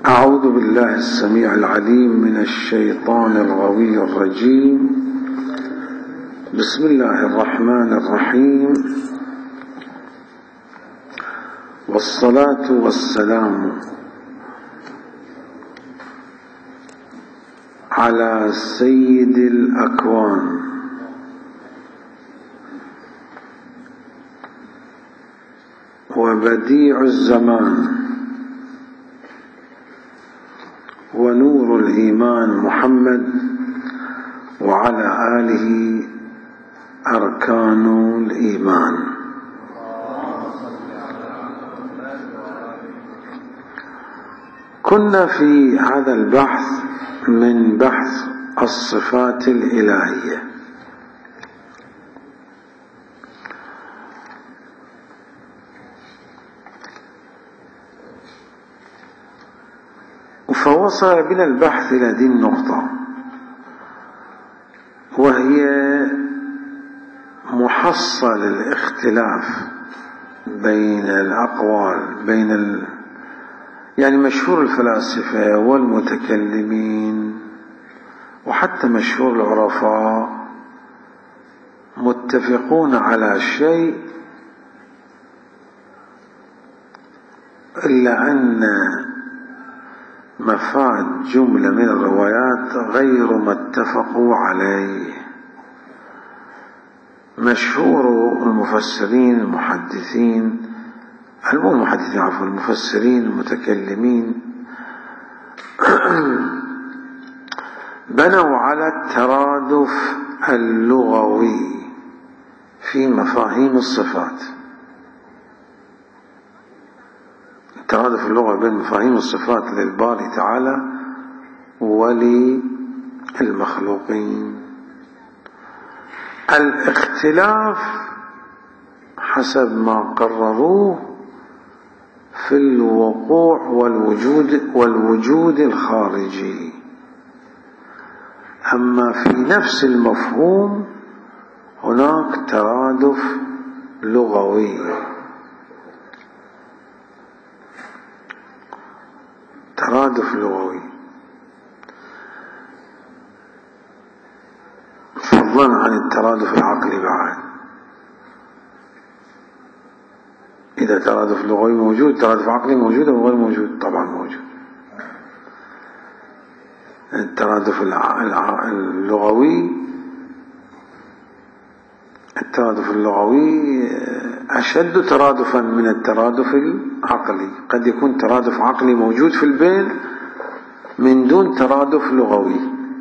أعوذ بالله السميع العليم من الشيطان الغوي الرجيم. بسم الله الرحمن الرحيم، والصلاة والسلام على سيد الأكوان وبديع الزمان ونور الإيمان محمد وعلى آله أركان الإيمان. كنا في هذا البحث من بحث الصفات الإلهية، فوصل بنا البحث إلى هذه النقطة، وهي محصل الاختلاف بين الأقوال يعني مشهور الفلاسفة والمتكلمين وحتى مشهور العرفاء متفقون على شيء، إلا أن مفاد جملة من الروايات غير ما اتفقوا عليه. مشهور المفسرين المحدثين المفسرين المتكلمين بنوا على الترادف اللغوي في مفاهيم الصفات، الترادف اللغوي بين مفاهيم الصفات للباري تعالى وللمخلوقين. الاختلاف حسب ما قرروه في الوقوع والوجود الخارجي، أما في نفس المفهوم هناك ترادف لغوي. ترادف لغوي فضلا عن الترادف العقلي بعد. إذا ترادف لغوي موجود، ترادف عقلي موجود أو غير موجود؟ طبعا موجود. الترادف اللغوي أشد ترادفا من الترادف العقلي. قد يكون ترادف عقلي موجود في البين من دون ترادف لغوي،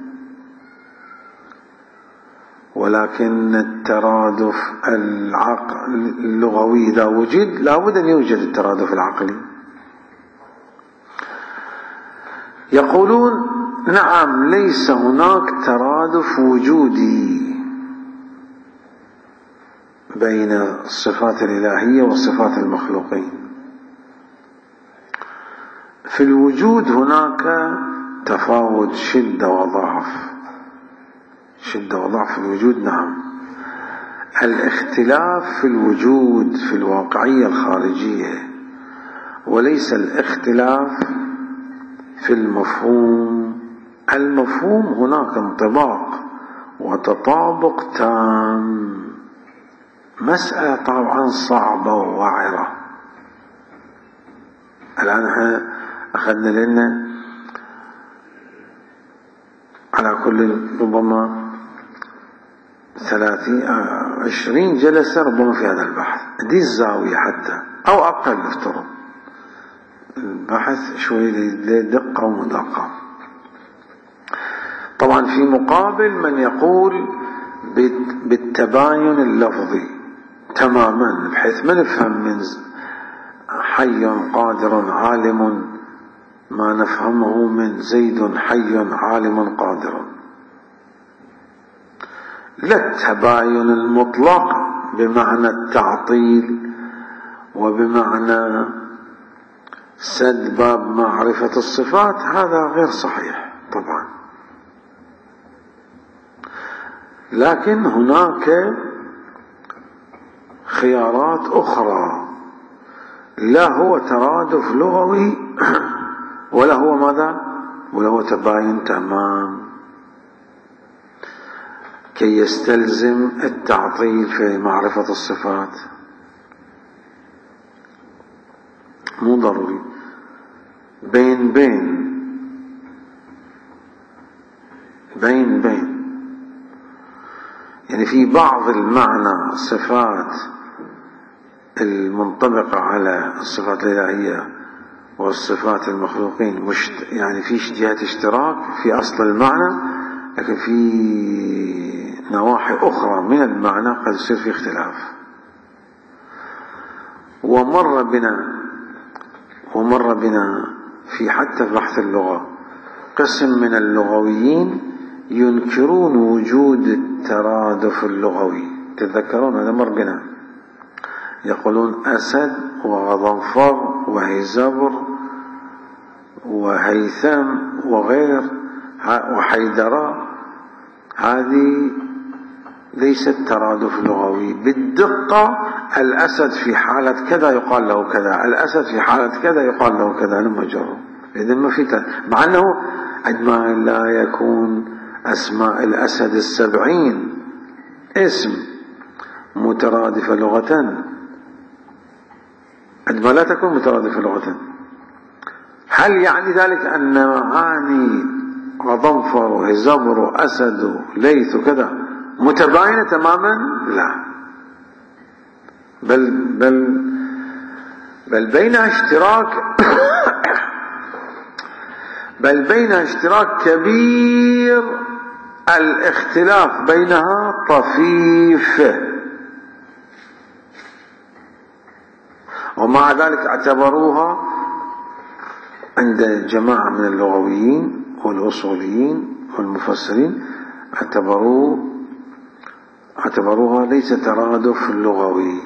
ولكن الترادف اللغوي إذا وجد لابد أن يوجد الترادف العقلي. يقولون نعم، ليس هناك ترادف وجودي بين الصفات الإلهية وصفات المخلوقين. في الوجود هناك تفاوت شدة وضعف في الوجود، نعم. الاختلاف في الوجود في الواقعية الخارجية، وليس الاختلاف في المفهوم هناك انطباق وتطابق تام. مسألة طبعا صعبة ووعرة. الآن احنا أخذنا لنا على كل ربما 20 جلسة ربما في هذا البحث، دي الزاوية حتى أو أقل افترض. البحث شوي لدقة ومدقة. طبعا في مقابل من يقول بالتباين اللفظي تماما، بحيث ما نفهم من حي قادر عالم ما نفهمه من زيد حي عالم قادر. لا التباين المطلق بمعنى التعطيل وبمعنى سد باب معرفة الصفات، هذا غير صحيح طبعا. لكن هناك خيارات أخرى، لا هو ترادف لغوي ولا هو ماذا؟ ولا هو تباين تمام كي يستلزم التعطيل في معرفة الصفات. مو ضروري، بين بين بين بين، يعني في بعض المعنى صفات المنطبقة على الصفات الإلهية والصفات المخلوقين يعني في جهة اشتراك في أصل المعنى، لكن في نواحي أخرى من المعنى قد يصير في اختلاف. ومر بنا في حتى في بحث اللغة قسم من اللغويين ينكرون وجود الترادف اللغوي. تتذكرون هذا مر بنا، يقولون أسد وغضنفر وهزبر وهيثم وغير وحيدرة، هذه ليست ترادف لغوي بالدقة. الأسد في حالة كذا يقال له كذا، الأسد في حالة كذا يقال له كذا، أنا مجرد. إذن ما في مع أنه عندما لا يكون أسماء الأسد 70 اسم مترادفة لغة، عندما لا تكون مترادفة لغة، هل يعني ذلك أن معاني غضنفر وهزبر وأسد وليث وكذا متباينة تماما؟ لا، بل بينها اشتراك كبير، الاختلاف بينها طفيف. ومع ذلك اعتبروها عند جماعة من اللغويين والأصوليين والمفسرين اعتبروها ليس ترادف لغوي.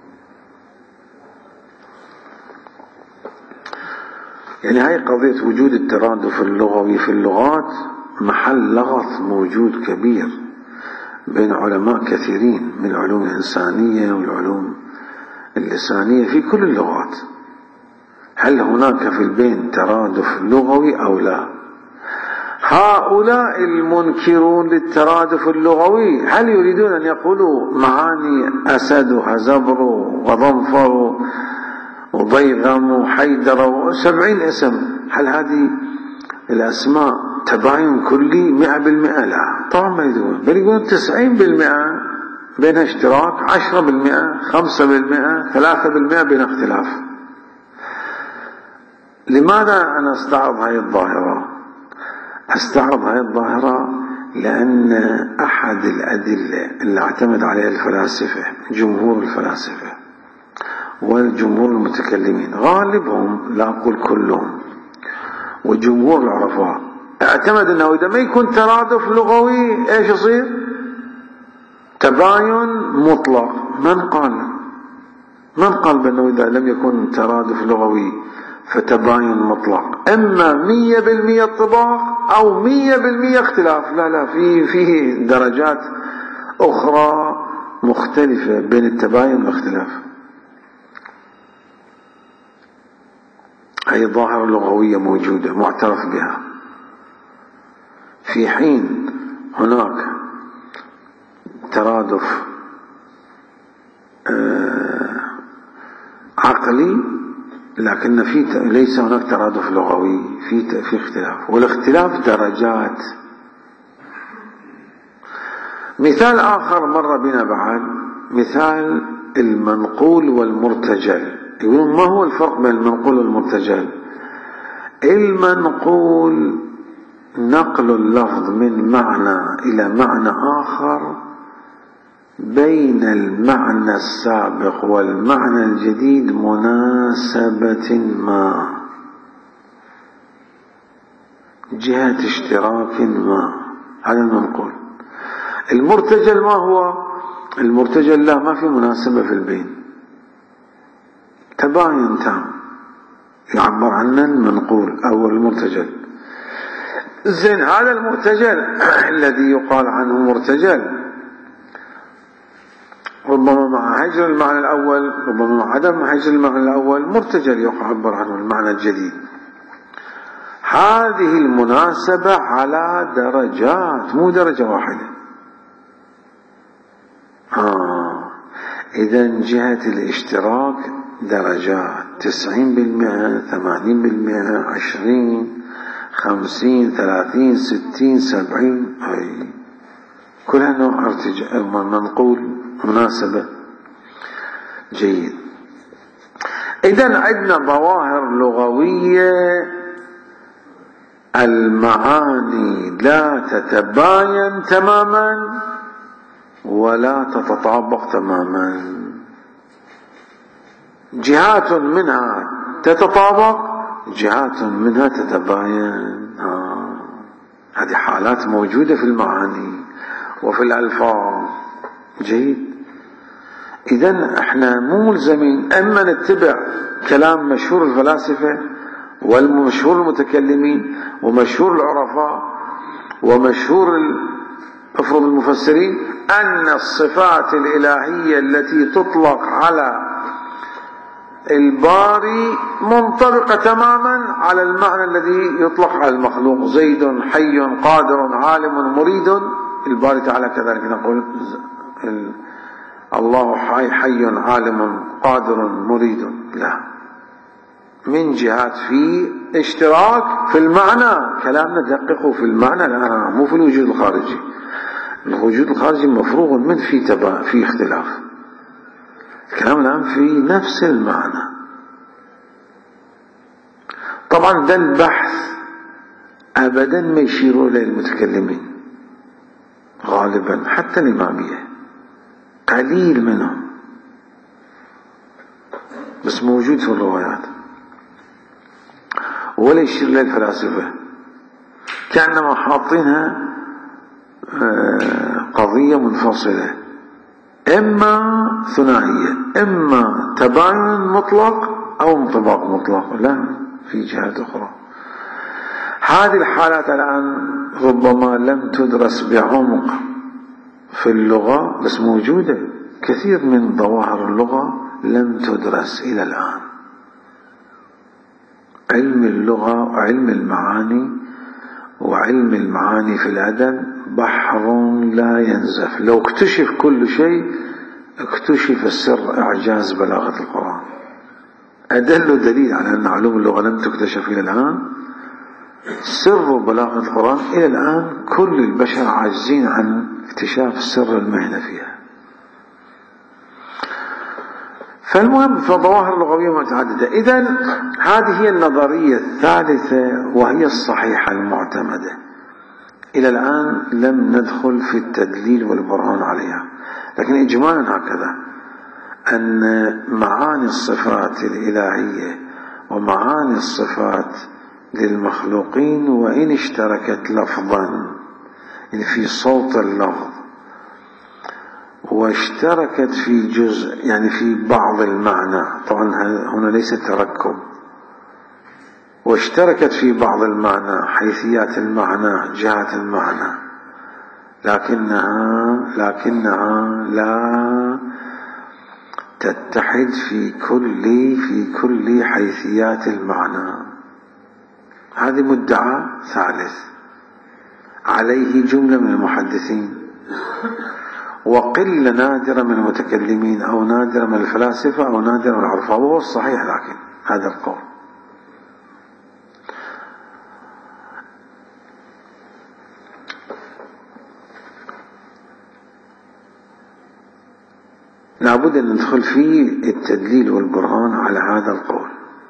يعني هاي قضية وجود الترادف اللغوي في اللغات محل لغط موجود كبير بين علماء كثيرين من العلوم الإنسانية والعلوم اللسانية في كل اللغات. هل هناك في البين ترادف لغوي أو لا؟ هؤلاء المنكرون للترادف اللغوي هل يريدون أن يقولوا معاني أسد وهزبر وغضنفر وضيغم وحيدر 70 اسم، هل هذه الأسماء تباين كلي 100%؟ لا طبعا ما يريدون، بل يقولون 90% بينها اشتراك، 10% 5% 3% بين اختلاف. لماذا أنا أستعرض هذه الظاهرة؟ أستعرض هذه الظاهرة لأن أحد الأدلة اللي اعتمد عليها الفلاسفة، جمهور الفلاسفة والجمهور المتكلمين غالبهم، لا أقول كلهم، وجمهور العرفاء اعتمد أنه إذا ما يكون ترادف لغوي إيش يصير؟ تباين مطلق. من قال بأنه إذا لم يكن ترادف لغوي فتباين مطلق؟ إما 100% اطباق أو 100% اختلاف. لا، فيه درجات أخرى مختلفة بين التباين والاختلاف. هي ظاهرة لغوية موجودة معترف بها، في حين هناك ترادف عقلي، لكن ليس هناك ترادف لغوي، في اختلاف، والاختلاف درجات. مثال آخر مر بنا بعد، مثال المنقول والمرتجل. يقولون ما هو الفرق بين المنقول والمرتجل؟ المنقول نقل اللفظ من معنى إلى معنى آخر بين المعنى السابق والمعنى الجديد مناسبة ما، جهة اشتراك ما، هذا المنقول. المرتجل ما هو؟ المرتجل لا، ما في مناسبة في البين، تباين تام يعبر عنه المنقول أو المرتجل. زين، هذا المرتجل الذي يقال عنه مرتجل ربما مع هجر المعنى الأول، ربما مع عدم هجر المعنى الأول، مرتجل يعبر عنه المعنى الجديد. هذه المناسبة على درجات، مو درجة واحدة. إذن جهة الاشتراك درجات، 90%، 80%، 20، 50، 30، 60، 70، أي كلها نوع ارتجاء منقول مناسبة. جيد. إذن عندنا ظواهر لغوية المعاني لا تتباين تماما ولا تتطابق تماما، جهات منها تتطابق، جهات منها تتباين. هذه حالات موجودة في المعاني وفي الألفاظ. جيد. إذن احنا مو ملزمين اما نتبع كلام مشهور الفلاسفة والمشهور المتكلمين ومشهور العرفاء ومشهور افرض المفسرين ان الصفات الالهية التي تطلق على الباري منطبقة تماما على المعنى الذي يطلق على المخلوق. زيد حي قادر عالم مريد، الباري تعالى كذلك نقول الله حي عالم قادر مريد. لا، من جهات في اشتراك في المعنى، كلامنا دققوا في المعنى الآن مو في الوجود الخارجي. الوجود الخارجي مفروغ من في اختلاف. الكلام الآن في نفس المعنى. طبعا ده البحث أبدا ما يشيروا إليه المتكلمين غالبا، حتى الإمامية قليل منهم بس موجود في الروايات، ولا يشير إليه الفلاسفة، كأنما حاطينها قضية منفصلة، إما ثنائية، إما تباين مطلق أو انطباق مطلق. لا، في جهات أخرى. هذه الحالات الآن ربما لم تدرس بعمق في اللغة بس موجودة. كثير من ظواهر اللغة لم تدرس إلى الآن. علم اللغة وعلم المعاني وعلم المعاني في الأدب بحر لا ينزف. لو اكتشف كل شيء اكتشف السر إعجاز بلاغة القرآن. أدل دليل على أن علوم اللغة لم تكتشف إلى الآن سر بلاغة القرآن. إلى الآن كل البشر عاجزين عن اكتشاف سر المهنة فيها. فالمهم فظواهر لغوية متعددة. إذن هذه هي النظرية الثالثة وهي الصحيحة المعتمدة. إلى الآن لم ندخل في التدليل والبرهان عليها، لكن إجمالا هكذا أن معاني الصفات الإلهية ومعاني الصفات للمخلوقين وإن اشتركت لفظا يعني في صوت اللفظ واشتركت في جزء يعني في بعض المعنى، طبعا هنا ليس تركب، واشتركت في بعض المعنى حيثيات المعنى جهات المعنى، لكنها لا تتحد في كل حيثيات المعنى. هذه مدعى ثالث عليه جملة من المحدثين وقلة نادرة من المتكلمين أو نادرة من الفلاسفة أو نادرة من العرفاء، وهو الصحيح لكن هذا القول. لابد أن ندخل في التدليل والبرهان على هذا القول.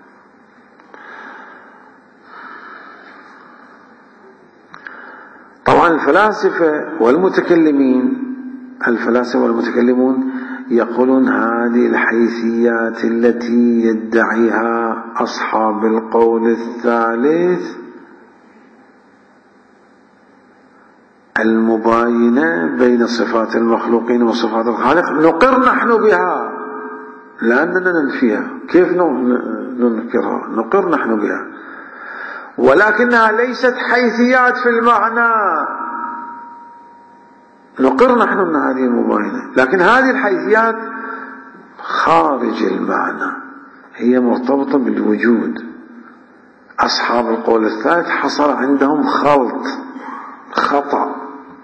طبعا الفلاسفة والمتكلمون يقولون هذه الحيثيات التي يدعيها أصحاب القول الثالث المباينة بين صفات المخلوقين وصفات الخالق نقر نحن بها لأننا ننفيها. كيف ننكرها؟ نقر نحن بها، ولكنها ليست حيثيات في المعنى. نقر نحن أن هذه المباينة، لكن هذه الحيثيات خارج المعنى، هي مرتبطة بالوجود أصحاب القول الثالث حصل عندهم خطأ،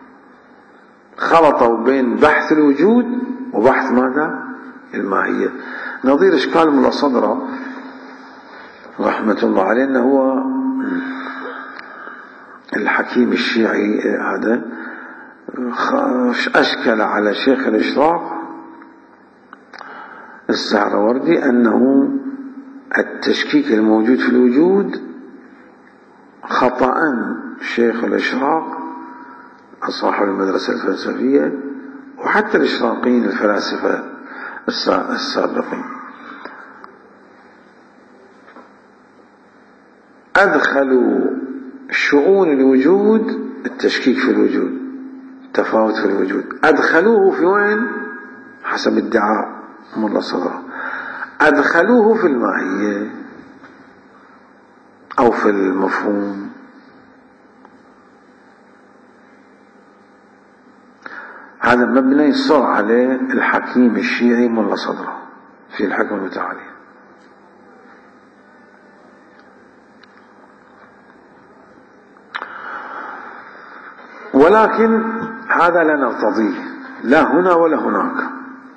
خلطوا بين بحث الوجود وبحث ماذا؟ الماهية. نظير إشكال ملا صدرة رحمة الله عليه أنه هو الحكيم الشيعي هذا أشكل على شيخ الإشراق السهروردي أنه التشكيك الموجود في الوجود خطأ شيخ الإشراق صاحب المدرسة الفلسفية وحتى الإشراقيين الفلاسفة السابقين أدخلوا شؤون الوجود، التشكيك في الوجود، التفاوت في الوجود، أدخلوه في وين؟ حسب ادعاء ملا صدرة أدخلوه في الماهية أو في المفهوم. هذا مبنى يصر عليه الحكيم الشيعي ملا صدرة في الحكم المتعالي. ولكن هذا لا نرتضيه لا هنا ولا هناك.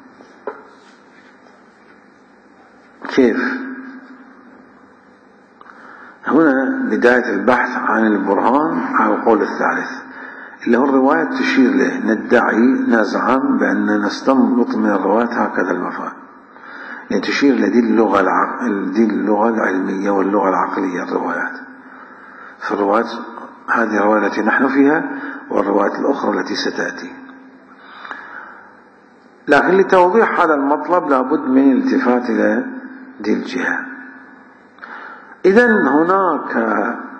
كيف؟ هنا بداية البحث عن البرهان على القول الثالث اللي هو الرواية تشير له، ندعي نزعم بأننا نستنبط من الروايات هكذا المفاهيم، يعني تشير لدي اللغة العلمية واللغة العقلية الروايات. فالروايات هذه الرواية التي نحن فيها والروايات الأخرى التي ستأتي. لكن لتوضيح هذا المطلب لابد من الالتفات إلى دي الجهة. إذن هناك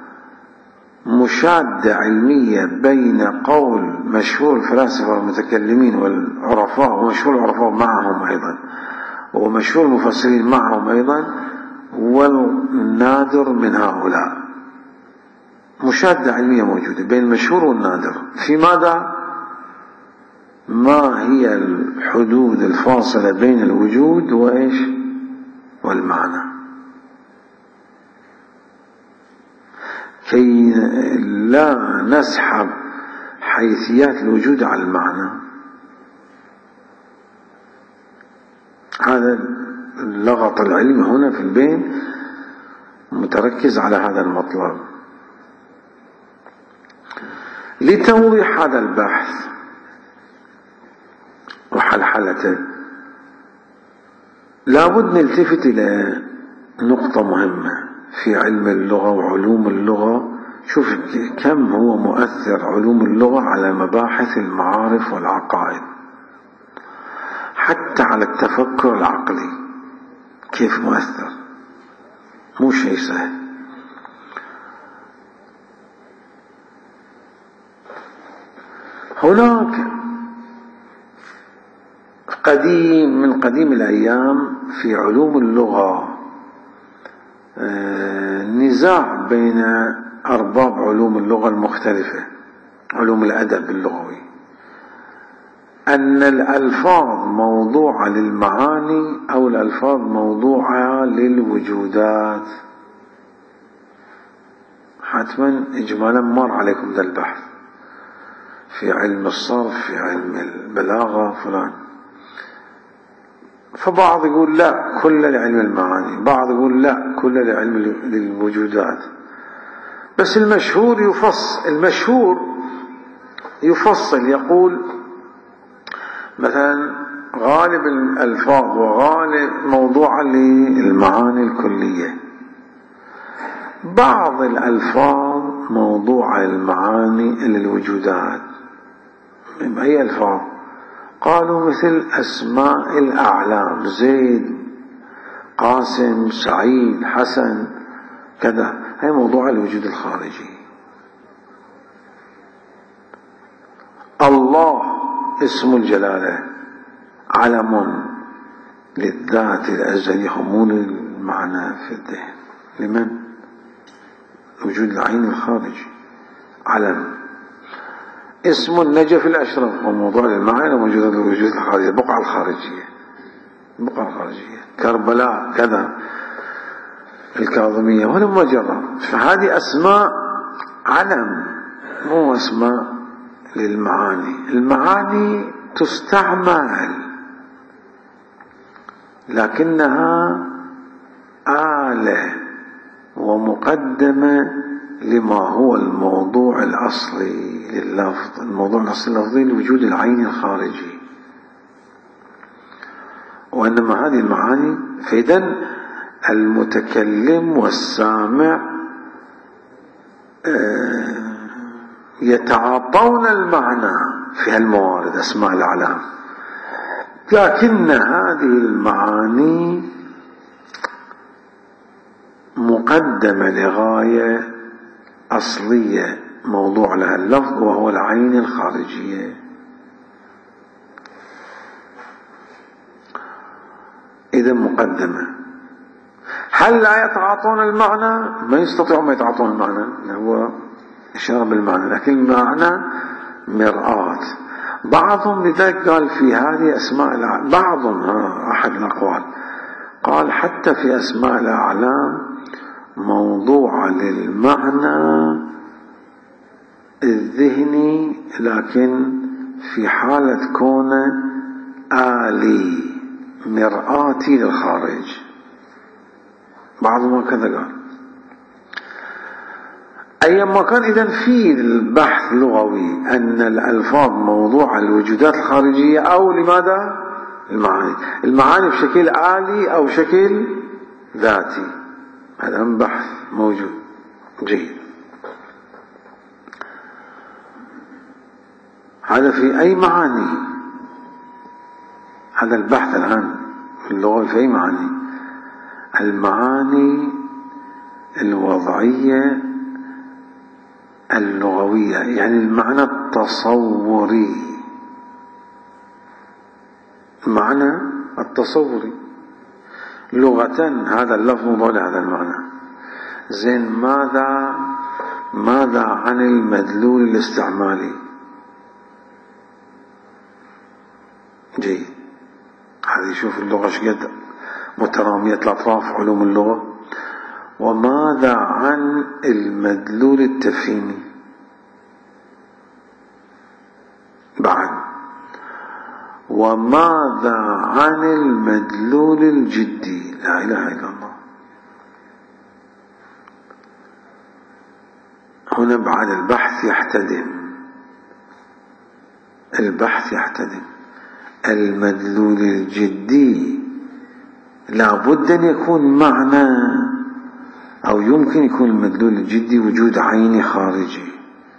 مشادة علمية بين قول مشهور الفلاسفة والمتكلمين والعرفاء ومشهور العرفاء معهم أيضا ومشهور المفسرين معهم أيضا والنادر من هؤلاء. مشادة علمية موجودة بين المشهور والنادر في ماذا؟ ما هي الحدود الفاصلة بين الوجود وإيش؟ والمعنى، كي لا نسحب حيثيات الوجود على المعنى. هذا اللغط العلمي هنا في البين متركز على هذا المطلب. لتوضيح هذا البحث وحلحلته لابد نلتفت إلى نقطة مهمة في علم اللغة وعلوم اللغة. شوف كم هو مؤثر علوم اللغة على مباحث المعارف والعقائد حتى على التفكر العقلي، كيف مؤثر، مو شيء سهل. هناك من قديم الأيام في علوم اللغة نزاع بين أرباب علوم اللغة المختلفة، علوم الأدب اللغوي، أن الألفاظ موضوعة للمعاني أو الألفاظ موضوعة للوجودات. حتما إجمالا مر عليكم ذا البحث في علم الصرف، في علم البلاغة فلان. فبعض يقول لا كل لعلم المعاني، بعض يقول لا كل لعلم للوجودات. بس المشهور يفصل يقول مثلا غالب الألفاظ وغالب موضوع للمعاني الكلية، بعض الألفاظ موضوع المعاني للوجودات. أي ألفاظ؟ قالوا مثل أسماء الأعلام، زيد، قاسم، سعيد، حسن، كذا، هي موضوع الوجود الخارجي. الله اسم الجلالة علم للذات الأزلي، حمول المعنى في الذهن لمن؟ وجود العين الخارجي، علم. اسم النجف الأشرف وموضوع للمعنى وموجود الوجود الخارجي، البقعة الخارجية، كربلاء كذا، الكاظمية ولا مجرد. فهذه أسماء علم مو أسماء للمعاني. المعاني تستعمل لكنها آلة ومقدمة لما هو الموضوع الأصلي لللفظ. الموضوع الأصلي اللفظي لوجود العين الخارجي، وإنما هذه المعاني. فإذن المتكلم والسامع يتعاطون المعنى في هالموارد أسماء الأعلام، لكن هذه المعاني مقدمة لغاية أصلية موضوع لها اللفظ وهو العين الخارجية. إذا مقدمة. هل لا يتعاطون المعنى؟ ما يستطيعون ما يتعاطون المعنى، هو إشارة بالمعنى، لكن المعنى مرآة. بعضهم لذلك قال في هذه أسماء الأعلام، بعضهم أحد الأقوال قال حتى في أسماء الأعلام موضوع للمعنى الذهني، لكن في حالة كونه آلي مرآتي للخارج. بعضهم كذا قال. أيما كان إذن في البحث اللغوي أن الألفاظ موضوع الوجودات الخارجية أو لماذا المعاني. المعاني بشكل آلي أو شكل ذاتي، هذا بحث موجود جيد. هذا في أي معاني، هذا البحث الآن في اللغة في أي معاني. المعاني الوضعية اللغوية، يعني المعنى التصوري، المعنى التصوري لغة هذا اللفظ موضوع لهذا المعنى. زين، ماذا عن المدلول الاستعمالي؟ جيد. هذه شوف اللغة شقد مترامية الأطراف علوم اللغة. وماذا عن المدلول التفهيمي بعد؟ وماذا عن المدلول الجدي؟ لا إله إلا الله. هنا بعد البحث يحتدم. المدلول الجدي لا بد أن يكون معنى، أو يمكن يكون المدلول الجدي وجود عيني خارجي،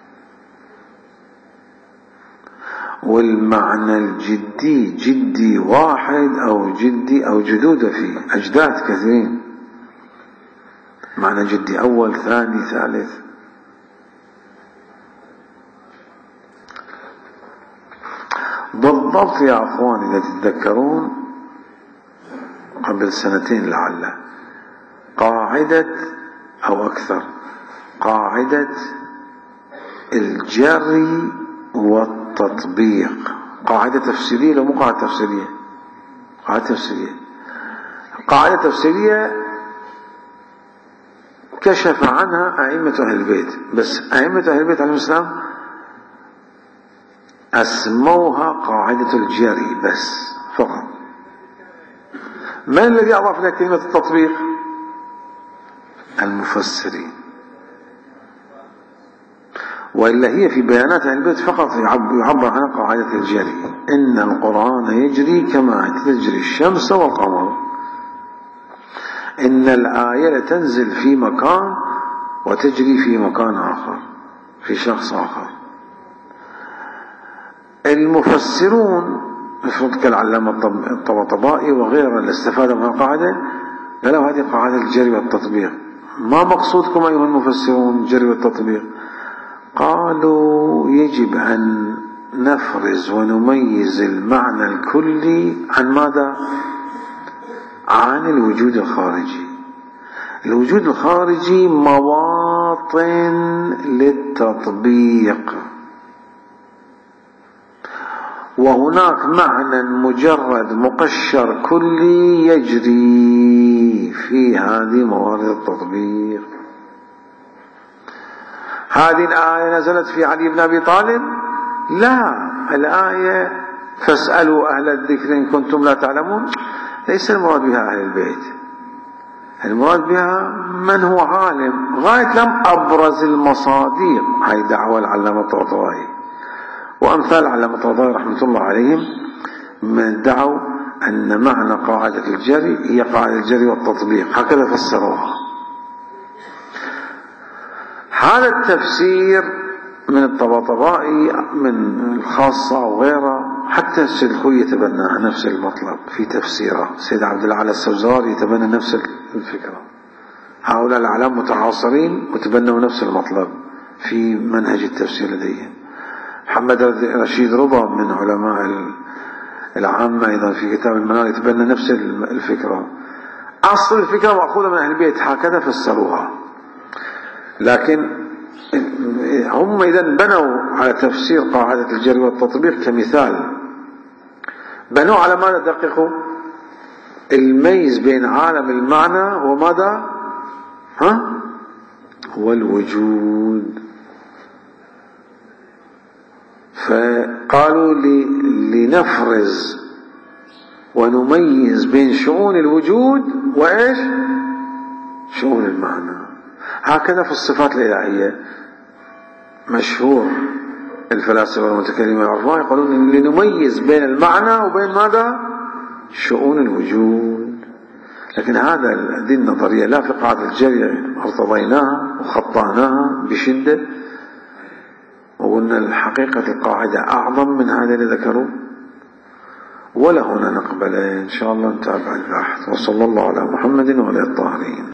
والمعنى الجدي جدي واحد أو جدي أو جدود فيه أجداد كثيرين، معنى جدي أول ثاني ثالث. بالضبط يا أخواني إذا تتذكرون قبل سنتين لعله قاعدة أو أكثر، قاعدة الجري والتطبيق، قاعدة تفسيرية لو مو قاعدة تفسيرية، قاعدة تفسيرية كشف عنها أئمة أهل البيت، بس أئمة أهل البيت عليهم السلام أسموها قاعدة الجري بس فقط. من الذي أضاف إلى كلمة التطبيق؟ المفسرين. وإلا هي في بيانات أهل البيت فقط يعبر عنها قاعدة الجري، إن القرآن يجري كما تجري الشمس والقمر، إن الآية تنزل في مكان وتجري في مكان آخر في شخص آخر. المفسرون مثل كالعلامة الطباطبائي وغيره اللي استفاد من القاعدة قالوا هذه قاعدة الجري والتطبيق. ما مقصودكم أيها المفسرون الجري والتطبيق؟ قالوا يجب أن نفرز ونميز المعنى الكلي عن ماذا؟ عن الوجود الخارجي. الوجود الخارجي مواطن للتطبيق، وهناك معنى مجرد مقشر كلي يجري في هذه موارد التطبيق. هذه الآية نزلت في علي بن أبي طالب؟ لا، الآية فاسألوا أهل الذكر إن كنتم لا تعلمون ليس المراد بها أهل البيت، المراد بها من هو عالم غاية لم أبرز المصادر. هاي دعوة العلامة الطباطبائي وأمثال علامة الطباطبائي رحمة الله عليهم من ادعوا أن معنى قاعدة الجري هي قاعدة الجري والتطبيق، هكذا فسروها. هذا التفسير من الطباطبائي من الخاصة وغيره، حتى السلخوي يتبناها نفس المطلب في تفسيره، سيد عبد العال السوزاري يتبنى نفس الفكرة. هؤلاء الأعلام متعاصرين وتبنوا نفس المطلب في منهج التفسير لديهم. محمد رشيد رضا من علماء العامة أيضا في كتاب المنار يتبنى نفس الفكرة. أصل الفكرة مأخوذة من أهل البيت، هكذا فسروها. لكن هم إذا بنوا على تفسير قاعدة الجري والتطبيق كمثال، بنوا على ماذا؟ دققوا الميز بين عالم المعنى وماذا؟ والوجود. فقالوا لنفرز ونميز بين شؤون الوجود وإيش؟ شؤون المعنى. هكذا في الصفات الإلهية مشهور الفلاسفة والمتكلمين يعرفون، يقولون لنميز بين المعنى وبين ماذا؟ شؤون الوجود. لكن هذه النظرية لا في قاعدة الجري ارتضيناها وخطأناها بشدة، وقلنا الحقيقة القاعدة أعظم من هذا اللي ذكروا، ولا هنا نقبل. إن شاء الله نتابع البحث. وصلى الله على محمد وعلى الطاهرين.